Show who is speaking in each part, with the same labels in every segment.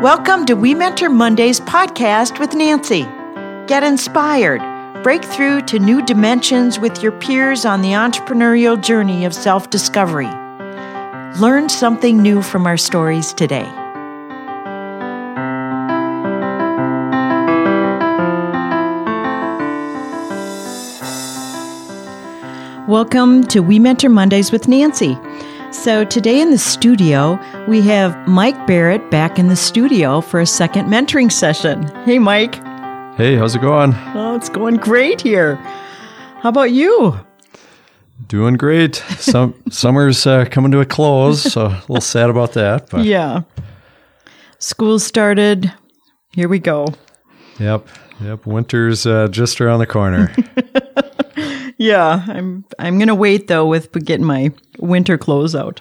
Speaker 1: Welcome to We Mentor Mondays podcast with Nancy. Get inspired. Break through to new dimensions with your peers on the entrepreneurial journey of self-discovery. Learn something new from our stories today. Welcome to We Mentor Mondays with Nancy. So today in the studio, we have Mike Barrett back in the studio for a second mentoring session. Hey, Mike.
Speaker 2: Hey, how's it going?
Speaker 1: Oh, it's going great here. How about you?
Speaker 2: Doing great. Summer's coming to a close, so a little sad about that. But.
Speaker 1: Yeah. School started. Here we go.
Speaker 2: Yep. Winter's just around the corner.
Speaker 1: Yeah, I'm going to wait, though, with getting my winter clothes out.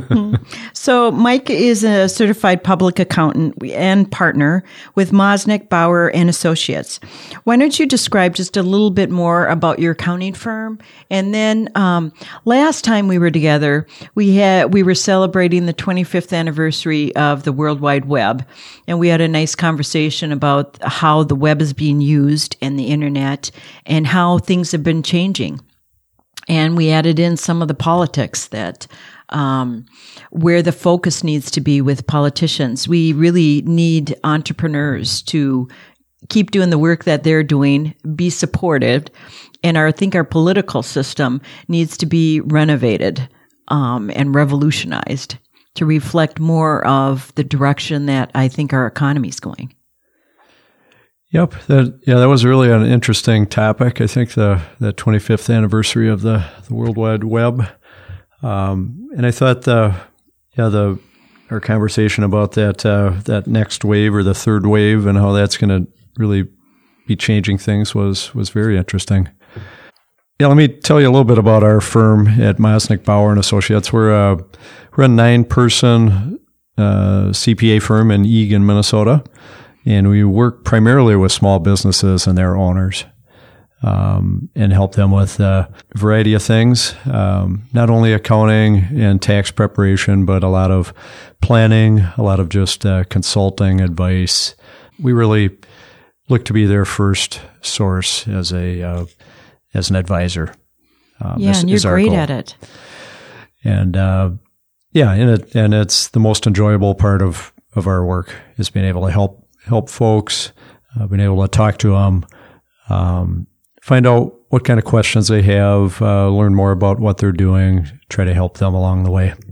Speaker 1: So Mike is a certified public accountant and partner with Mosnick, Bauer & Associates. Why don't you describe just a little bit more about your accounting firm? And then last time we were together, we were celebrating the 25th anniversary of the World Wide Web. And we had a nice conversation about how the web is being used and the internet and how things have been changing. And we added in some of the politics that where the focus needs to be with politicians. We really need entrepreneurs to keep doing the work that they're doing, be supported, and I think our political system needs to be renovated and revolutionized to reflect more of the direction that I think our economy is going.
Speaker 2: Yep. That was really an interesting topic. I think the 25th anniversary of the World Wide Web. And I thought our conversation about that next wave or the third wave and how that's going to really be changing things was very interesting. Yeah, let me tell you a little bit about our firm at Mosnick, Bauer & Associates. We're a 9-person CPA firm in Eagan, Minnesota. And we work primarily with small businesses and their owners and help them with a variety of things, not only accounting and tax preparation, but a lot of planning, a lot of just consulting, advice. We really look to be their first source as an advisor.
Speaker 1: And you're great at it.
Speaker 2: And and it's the most enjoyable part of our work is being able to help folks, being able to talk to them, find out what kind of questions they have, learn more about what they're doing, try to help them along the way.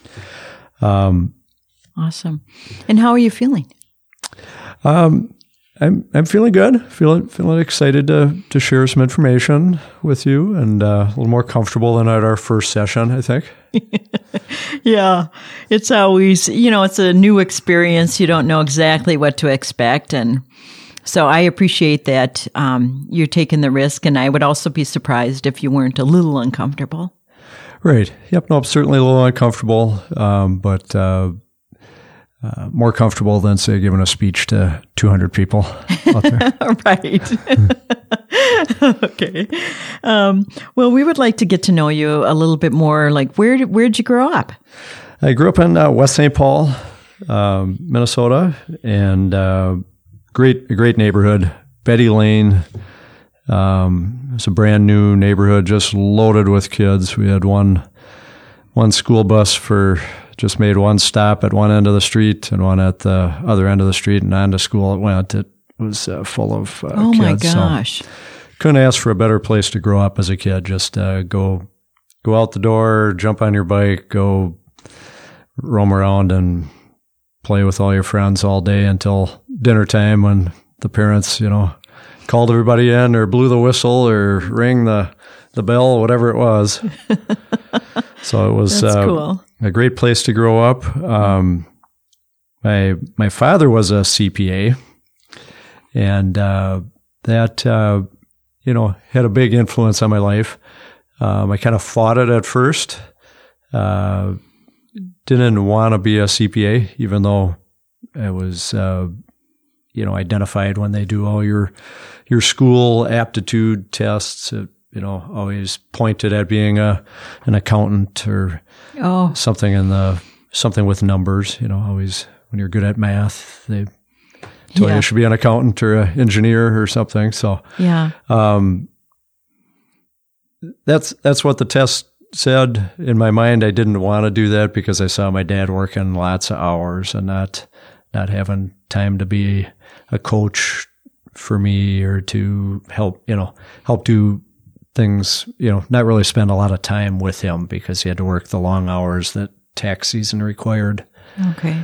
Speaker 1: Awesome. And how are you feeling?
Speaker 2: I'm feeling good. Feeling excited to share some information with you, and a little more comfortable than at our first session, I think.
Speaker 1: Yeah, it's always, it's a new experience. You don't know exactly what to expect. And so I appreciate that you're taking the risk. And I would also be surprised if you weren't a little uncomfortable.
Speaker 2: Right. Yep. No, I'm certainly a little uncomfortable, but more comfortable than, say, giving a speech to 200 people out there.
Speaker 1: Right. Okay. Well, we would like to get to know you a little bit more. Like, where'd you grow up?
Speaker 2: I grew up in West St. Paul, Minnesota, and a great neighborhood. Betty Lane. It's a brand new neighborhood, just loaded with kids. We had one school bus just made one stop at one end of the street and one at the other end of the street, and on to school it went. It was full of kids.
Speaker 1: Oh, my gosh.
Speaker 2: So couldn't ask for a better place to grow up as a kid. Just go out the door, jump on your bike, go roam around and play with all your friends all day until dinner time when the parents, called everybody in or blew the whistle or rang the bell, whatever it was. So it was
Speaker 1: cool.
Speaker 2: A great place to grow up. My father was a CPA, and that had a big influence on my life. I kind of fought it at first. Didn't want to be a CPA, even though it was identified when they do all your school aptitude tests. Always pointed at being an accountant or something with numbers. Always when you're good at math, they tell you should be an accountant or an engineer or something. So that's what the test said. In my mind, I didn't want to do that because I saw my dad working lots of hours and not having time to be a coach for me or to help do things, not really spend a lot of time with him because he had to work the long hours that tax season required.
Speaker 1: Okay.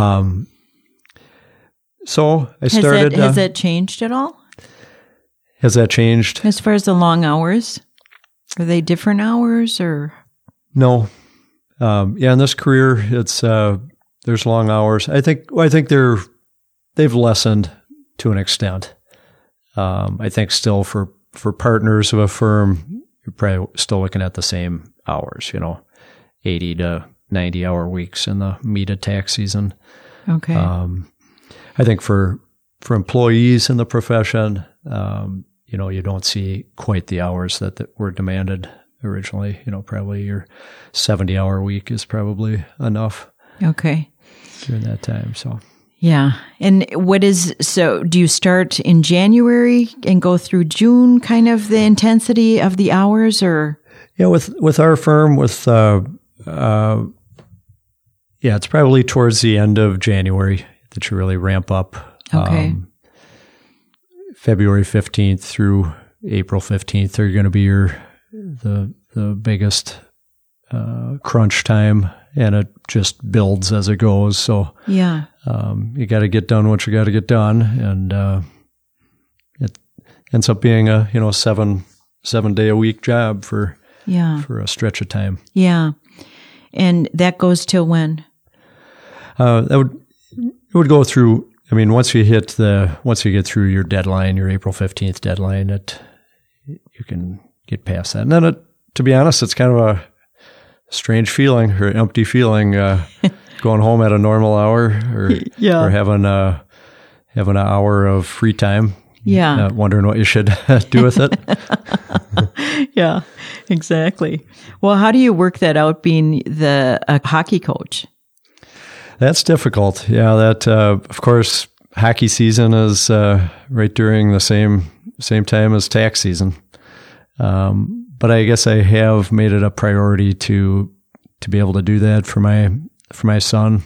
Speaker 2: So I started.
Speaker 1: Has that changed at all?
Speaker 2: Has that changed?
Speaker 1: As far as the long hours? Are they different hours or? No.
Speaker 2: In this career, it's, there's long hours. I think they've lessened to an extent. I think still for partners of a firm, you're probably still looking at the same hours, 80 to 90 hour weeks in the meat of tax season.
Speaker 1: Okay.
Speaker 2: I think for employees in the profession, you don't see quite the hours that were demanded originally. Probably your 70-hour week is probably enough.
Speaker 1: Okay.
Speaker 2: During that time, so.
Speaker 1: Yeah. And do you start in January and go through June, kind of the intensity of the hours, or?
Speaker 2: Yeah, with our firm, it's probably towards the end of January that you really ramp up.
Speaker 1: Okay.
Speaker 2: February 15th through April 15th are going to be the biggest crunch time, and it just builds as it goes. So you got to get done what you got to get done, and it ends up being a 7-day a week job for a stretch of time.
Speaker 1: Yeah, and that goes till when?
Speaker 2: It would go through. I mean, once you get through your deadline, your April 15th deadline, you can get past that. And then, to be honest, it's kind of a strange feeling or empty feeling, going home at a normal hour or having an hour of free time.
Speaker 1: Yeah.
Speaker 2: Wondering what you should do with it.
Speaker 1: Yeah, exactly. Well, how do you work that out being a hockey coach?
Speaker 2: That's difficult. Yeah, that of course hockey season is right during the same time as tax season. But I guess I have made it a priority to be able to do that for my son.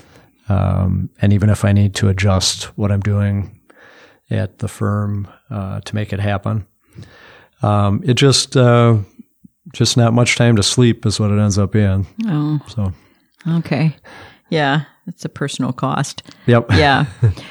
Speaker 2: And even if I need to adjust what I'm doing at the firm to make it happen, it just not much time to sleep is what it ends up being.
Speaker 1: Oh,
Speaker 2: so
Speaker 1: okay. Yeah, it's a personal cost.
Speaker 2: Yep.
Speaker 1: Yeah.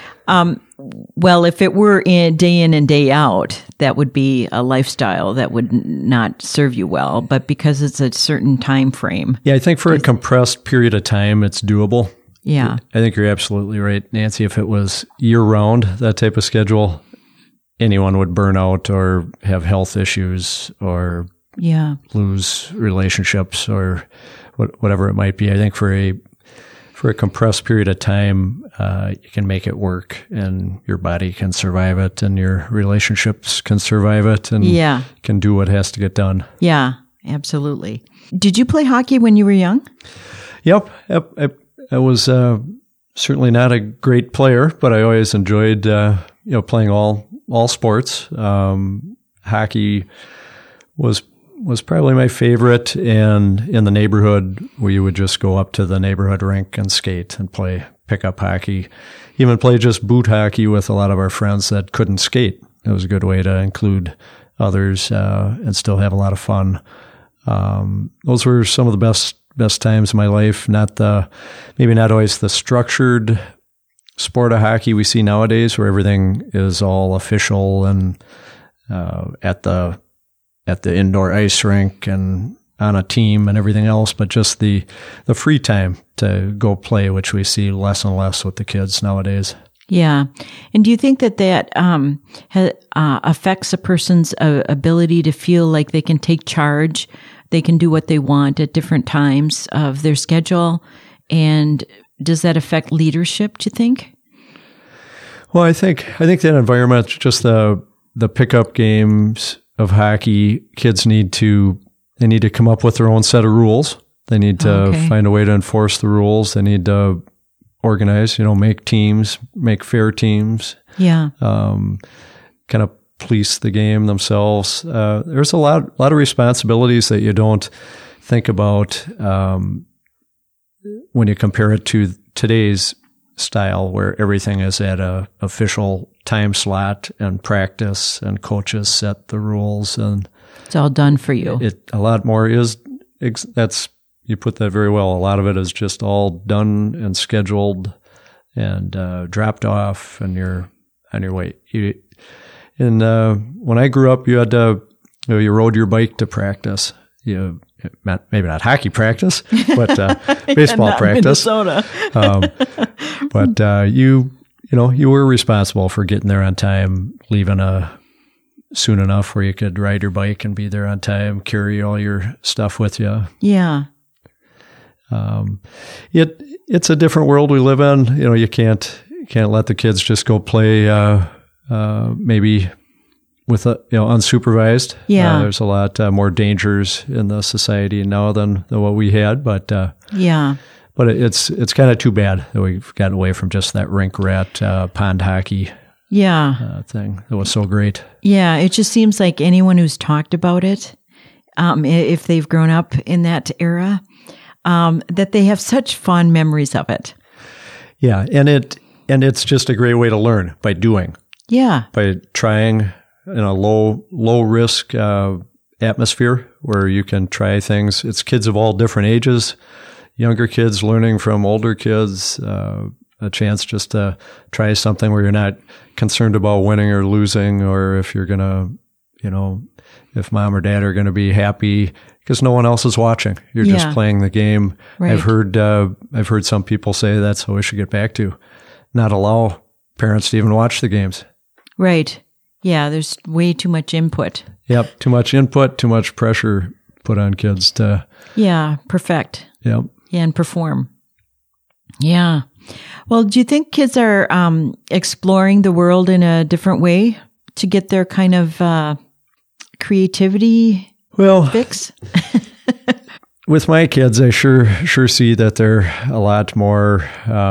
Speaker 1: Well, if it were day in and day out, that would be a lifestyle that would not serve you well. But because it's a certain time frame.
Speaker 2: Yeah, I think for a compressed period of time, it's doable.
Speaker 1: Yeah.
Speaker 2: I think you're absolutely right, Nancy. If it was year-round, that type of schedule, anyone would burn out or have health issues or lose relationships or whatever it might be. I think for a compressed period of time, you can make it work, and your body can survive it, and your relationships can survive it, and can do what has to get done.
Speaker 1: Yeah, absolutely. Did you play hockey when you were young?
Speaker 2: Yep. I was certainly not a great player, but I always enjoyed playing all sports. Hockey was probably my favorite, and in the neighborhood we would just go up to the neighborhood rink and skate and play pickup hockey, even play just boot hockey with a lot of our friends that couldn't skate. It was a good way to include others and still have a lot of fun. Those were some of the best times of my life. Maybe not always the structured sport of hockey we see nowadays, where everything is all official and at the indoor ice rink and on a team and everything else, but just the free time to go play, which we see less and less with the kids nowadays.
Speaker 1: Yeah. And do you think that affects a person's ability to feel like they can take charge, they can do what they want at different times of their schedule? And does that affect leadership, do you think?
Speaker 2: Well, I think that environment, just the pickup games of hockey, kids need to come up with their own set of rules. They need to find a way to enforce the rules. They need to organize, make teams, make fair teams.
Speaker 1: Yeah.
Speaker 2: Kind of police the game themselves. There's a lot of responsibilities that you don't think about when you compare it to today's style, where everything is at a official time slot and practice, and coaches set the rules, and
Speaker 1: it's all done for you.
Speaker 2: A lot more is you put that very well. A lot of it is just all done and scheduled and dropped off, and you're on your way. When I grew up, you had to, you rode your bike to practice. Maybe not hockey practice, but baseball practice.
Speaker 1: Minnesota.
Speaker 2: But you were responsible for getting there on time, leaving soon enough where you could ride your bike and be there on time, carry all your stuff with you.
Speaker 1: Yeah.
Speaker 2: It's a different world we live in. You can't let the kids just go play maybe with unsupervised.
Speaker 1: Yeah.
Speaker 2: There's a lot more dangers in the society now than what we had, but
Speaker 1: yeah.
Speaker 2: But it's kind of too bad that we've gotten away from just that rink rat pond hockey thing that was so great.
Speaker 1: Yeah, it just seems like anyone who's talked about it, if they've grown up in that era, that they have such fond memories of it.
Speaker 2: Yeah, and it's just a great way to learn by doing.
Speaker 1: Yeah.
Speaker 2: By trying in a low risk atmosphere where you can try things. It's kids of all different ages, younger kids learning from older kids, a chance just to try something where you're not concerned about winning or losing, or if you're going to, if mom or dad are going to be happy because no one else is watching. You're just playing the game. Right. I've heard some people say that's what we should get back to. Not allow parents to even watch the games. Right.
Speaker 1: Yeah, there's way too much input.
Speaker 2: Yep, too much input, too much pressure put on kids to...
Speaker 1: Yeah, perfect.
Speaker 2: Yep.
Speaker 1: Yeah, and perform. Yeah. Well, do you think kids are exploring the world in a different way to get their kind of creativity fix?
Speaker 2: With my kids, I sure see that they're a lot more,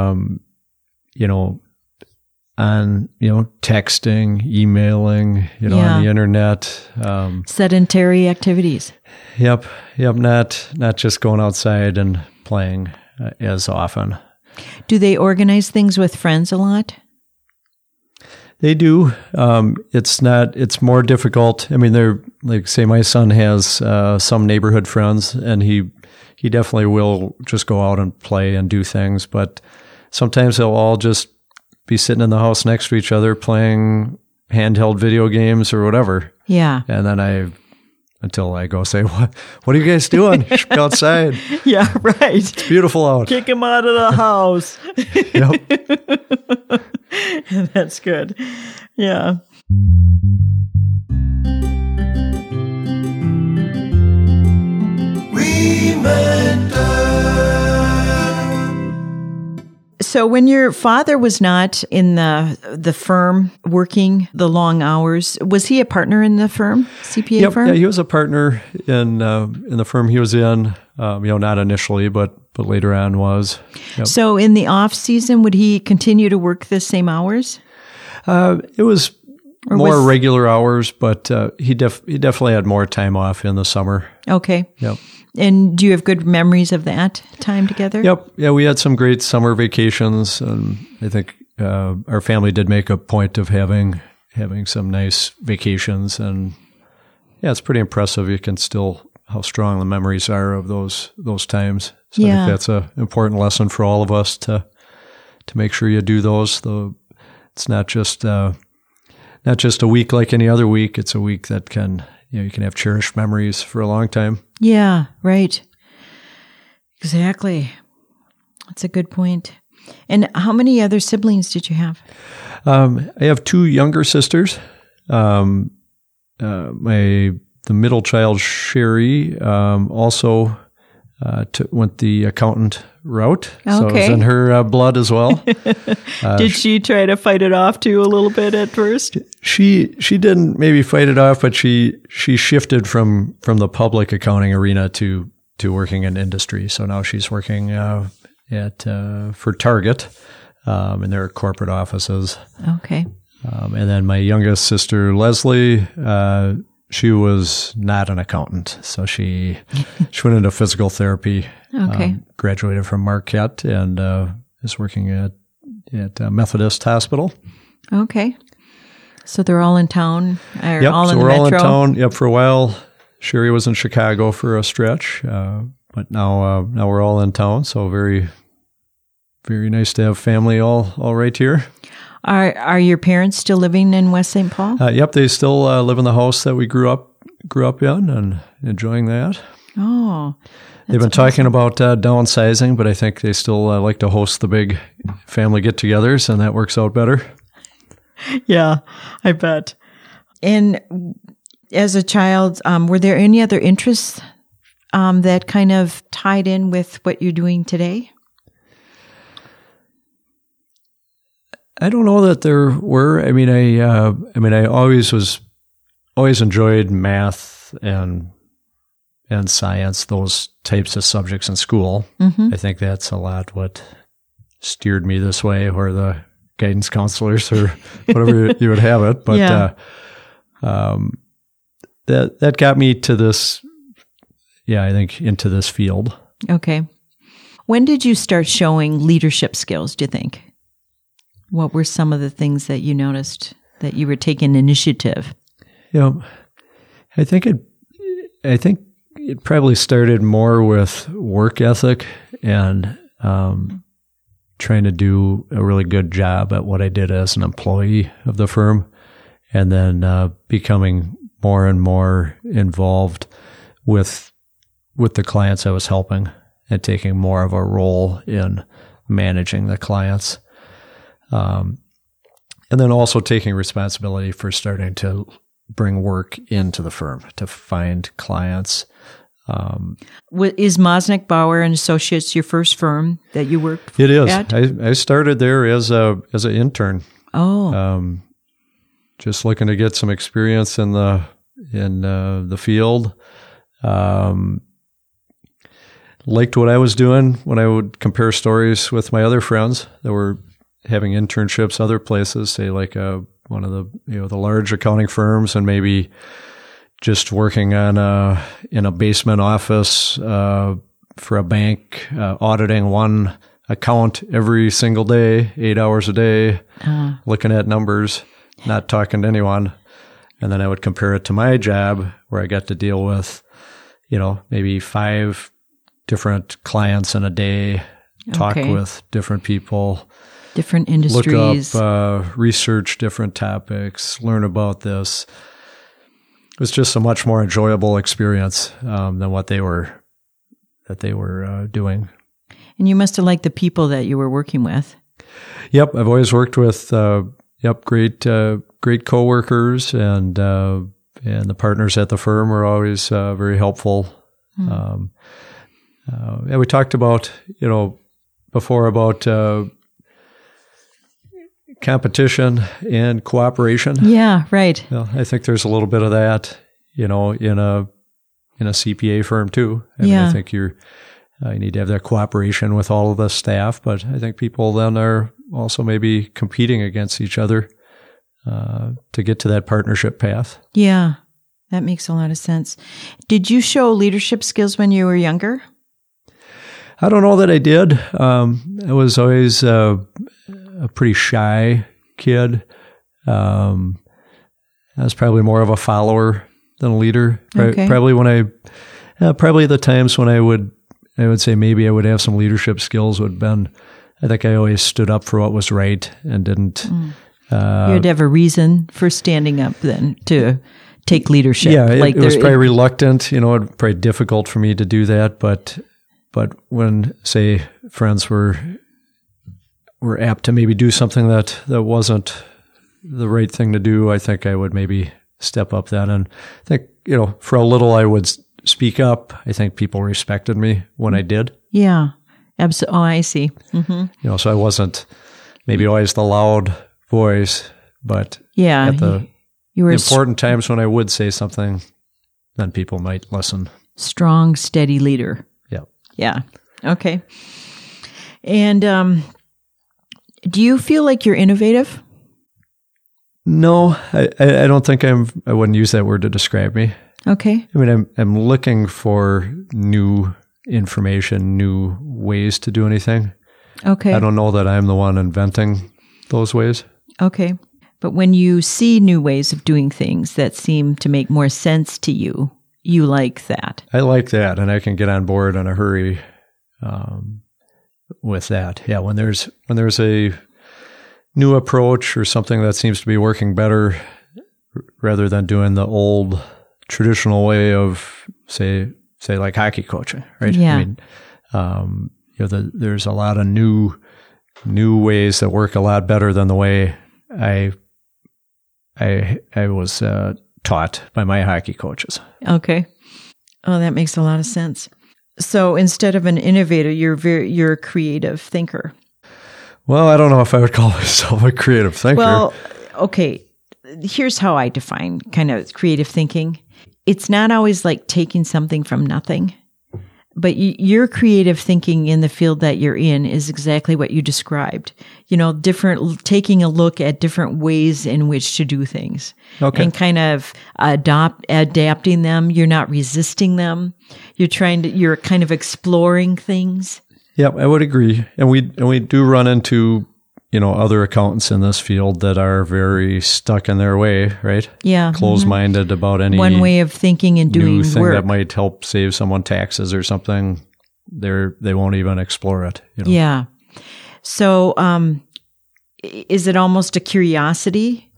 Speaker 2: on, texting, emailing, on the internet.
Speaker 1: Sedentary activities.
Speaker 2: Yep. Not just going outside and playing as often.
Speaker 1: Do they organize things with friends a lot?
Speaker 2: They do. It's more difficult. I mean, they're like, say my son has some neighborhood friends, and he definitely will just go out and play and do things, but sometimes they'll all just be sitting in the house next to each other playing handheld video games or whatever.
Speaker 1: Yeah.
Speaker 2: And then until I go say, what are you guys doing? You should be outside.
Speaker 1: Yeah, right.
Speaker 2: It's beautiful out.
Speaker 1: Kick him out of the house.
Speaker 2: Yep.
Speaker 1: That's good. Yeah. So when your father was not in the firm working the long hours, was he a partner in the firm, CPA firm?
Speaker 2: Yeah, he was a partner in the firm he was in. Not initially, but later on was. Yep.
Speaker 1: So in the off season, would he continue to work the same hours?
Speaker 2: It was more regular hours, but he definitely had more time off in the summer.
Speaker 1: Okay.
Speaker 2: Yep.
Speaker 1: And do you have good memories of that time together?
Speaker 2: Yep. Yeah, we had some great summer vacations, and I think our family did make a point of having some nice vacations. And yeah, it's pretty impressive. You can still how strong the memories are of those times. So I think that's an important lesson for all of us to make sure you do those. It's not just a week like any other week. It's a week that can you can have cherished memories for a long time.
Speaker 1: Yeah, right. Exactly. That's a good point. And how many other siblings did you have?
Speaker 2: I have two younger sisters. The middle child, Sherry, also went the accountant route. Okay. So it was in her blood as well.
Speaker 1: Did she try to fight it off too a little bit at first?
Speaker 2: She didn't maybe fight it off, but she shifted from the public accounting arena to working in industry. So now she's working for Target in their corporate offices.
Speaker 1: Okay.
Speaker 2: And then my youngest sister, Leslie, she was not an accountant. So she went into physical therapy,
Speaker 1: Okay.
Speaker 2: Graduated from Marquette, and is working at Methodist Hospital.
Speaker 1: Okay. So they're all in town? Or
Speaker 2: Yep,
Speaker 1: all
Speaker 2: so
Speaker 1: in the
Speaker 2: we're all in
Speaker 1: metro?
Speaker 2: town. Yep, for a while. Sherry was in Chicago for a stretch, but now we're all in town. So very, very nice to have family all right here.
Speaker 1: Are your parents still living in West St. Paul?
Speaker 2: Yep, they still live in the house that we grew up in, and enjoying that.
Speaker 1: Oh,
Speaker 2: They've been talking about downsizing, but I think they still like to host the big family get-togethers, and that works out better.
Speaker 1: yeah, I bet. And as a child, were there any other interests that kind of tied in with what you're doing today?
Speaker 2: I don't know that there were. I mean, I always enjoyed math and science, those types of subjects in school.
Speaker 1: Mm-hmm.
Speaker 2: I think that's a lot what steered me this way, or the guidance counselors or whatever you would have it. But
Speaker 1: Yeah.
Speaker 2: That got me to this. Yeah, I think into this field.
Speaker 1: Okay. When did you start showing leadership skills, do you think? What were some of the things that you noticed that you were taking initiative?
Speaker 2: I think it probably started more with work ethic and trying to do a really good job at what I did as an employee of the firm, and then becoming more and more involved with the clients I was helping, and taking more of a role in managing the clients. And then also taking responsibility for starting to bring work into the firm to find clients.
Speaker 1: Is Mosnick Bauer and Associates your first firm that you worked
Speaker 2: It is.
Speaker 1: at?
Speaker 2: I started there as an intern.
Speaker 1: Oh,
Speaker 2: Just looking to get some experience in the field. Liked what I was doing when I would compare stories with my other friends that were having internships other places, say like one of the large accounting firms, and maybe just working on in a basement office for a bank, auditing one account every single day, 8 hours a day, looking at numbers, not talking to anyone. And then I would compare it to my job, where I got to deal with, maybe 5 different clients in a day, talk
Speaker 1: Okay.
Speaker 2: with different people,
Speaker 1: different industries.
Speaker 2: look up, research different topics, learn about this. It was just a much more enjoyable experience than what they were doing.
Speaker 1: And you must have liked the people that you were working with.
Speaker 2: Yep, I've always worked with great coworkers, and the partners at the firm were always very helpful. And we talked about before about competition and cooperation.
Speaker 1: Yeah, right.
Speaker 2: Well, I think there's a little bit of that, in a CPA firm too. I mean,
Speaker 1: Yeah.
Speaker 2: I think you need to have that cooperation with all of the staff, but I think people then are also maybe competing against each other to get to that partnership path.
Speaker 1: Yeah, that makes a lot of sense. Did you show leadership skills when you were younger?
Speaker 2: I don't know that I did. I was always a pretty shy kid. I was probably more of a follower than a leader.
Speaker 1: Okay.
Speaker 2: Probably the times when I would say maybe I would have some leadership skills would have been, I think I always stood up for what was right and didn't.
Speaker 1: You had to have a reason for standing up then to take leadership.
Speaker 2: Yeah, it was probably reluctant. It was probably difficult for me to do that. But when, say, friends were apt to maybe do something that wasn't the right thing to do, I think I would maybe step up then. And I think, for a little I would speak up. I think people respected me when I did.
Speaker 1: Yeah, absolutely. Oh, I see. Mm-hmm.
Speaker 2: So I wasn't maybe always the loud voice, but
Speaker 1: Yeah,
Speaker 2: at the
Speaker 1: you were
Speaker 2: important times when I would say something, then people might listen.
Speaker 1: strong, steady leader.
Speaker 2: Yeah.
Speaker 1: Yeah. Okay. And do you feel like you're innovative?
Speaker 2: No, I don't think I wouldn't use that word to describe me.
Speaker 1: Okay.
Speaker 2: I mean, I'm looking for new information, new ways to do anything.
Speaker 1: Okay.
Speaker 2: I don't know that I'm the one inventing those ways.
Speaker 1: Okay. But when you see new ways of doing things that seem to make more sense to you, you like that.
Speaker 2: I like that, and I can get on board in a hurry with that. Yeah, when there's a new approach or something that seems to be working better, rather than doing the old traditional way of say like hockey coaching, right?
Speaker 1: Yeah.
Speaker 2: I mean, there's a lot of new ways that work a lot better than the way I was taught by my hockey coaches.
Speaker 1: Okay. Oh, that makes a lot of sense. So instead of an innovator, you're a creative thinker.
Speaker 2: Well, I don't know if I would call myself a creative thinker.
Speaker 1: Well, okay. Here's how I define kind of creative thinking. It's not always like taking something from nothing, but your creative thinking in the field that you're in is exactly what you described. Taking a look at different ways in which to do things.
Speaker 2: Okay.
Speaker 1: And kind of adapting them. You're not resisting them. You're kind of exploring things.
Speaker 2: Yep, I would agree. And we do run into, other accountants in this field that are very stuck in their way, right?
Speaker 1: Yeah.
Speaker 2: Closed-minded about any
Speaker 1: one way of thinking and doing
Speaker 2: new thing
Speaker 1: work
Speaker 2: that might help save someone taxes or something. They won't even explore it.
Speaker 1: Yeah. So, is it almost a curiosity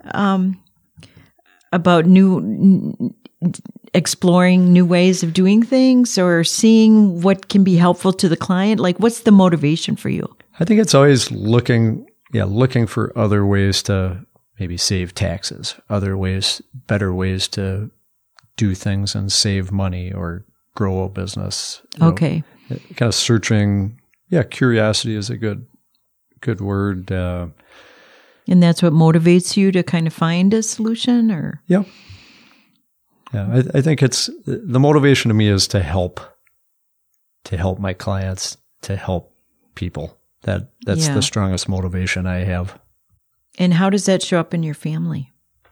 Speaker 1: about exploring new ways of doing things, or seeing what can be helpful to the client? Like, what's the motivation for you?
Speaker 2: I think it's always looking for other ways to maybe save taxes, better ways to do things and save money or grow a business.
Speaker 1: Okay.
Speaker 2: Kind of searching. Yeah, curiosity is a good word.
Speaker 1: And that's what motivates you to kind of find a solution, or?
Speaker 2: Yeah. Yeah, I think it's the motivation to me is to help my clients, to help people. That's the strongest motivation I have.
Speaker 1: And how does that show up in your family?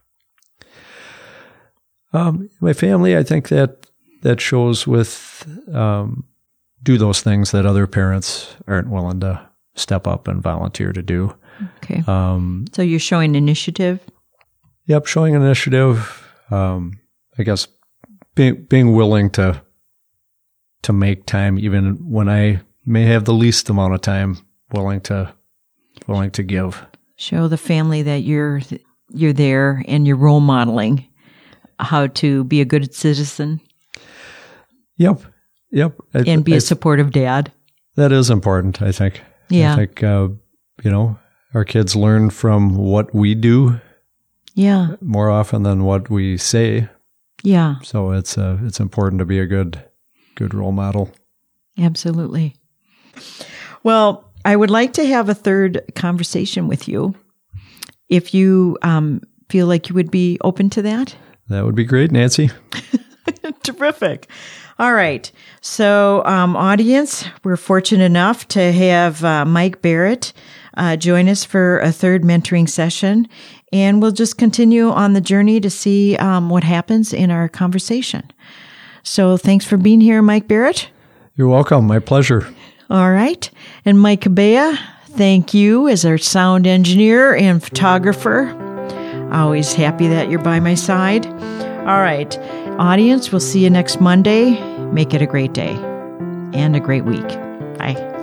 Speaker 2: My family, I think that shows with do those things that other parents aren't willing to step up and volunteer to do.
Speaker 1: Okay. So you're showing initiative?
Speaker 2: Yep, showing initiative. I guess being willing to make time, even when I may have the least amount of time, willing to give. Show the family that you're there and you're role modeling how to be a good citizen. Yep. And be a supportive dad. That is important, I think. Yeah. I think, our kids learn from what we do. Yeah. More often than what we say. Yeah. So it's important to be a good role model. Absolutely. Well, I would like to have a third conversation with you. If you feel like you would be open to that. That would be great, Nancy. Terrific. All right. So, audience, we're fortunate enough to have Mike Barrett join us for a third mentoring session. And we'll just continue on the journey to see what happens in our conversation. So thanks for being here, Mike Barrett. You're welcome. My pleasure. All right. And Mike Cabea, thank you as our sound engineer and photographer. Always happy that you're by my side. All right. Audience, we'll see you next Monday. Make it a great day and a great week. Bye.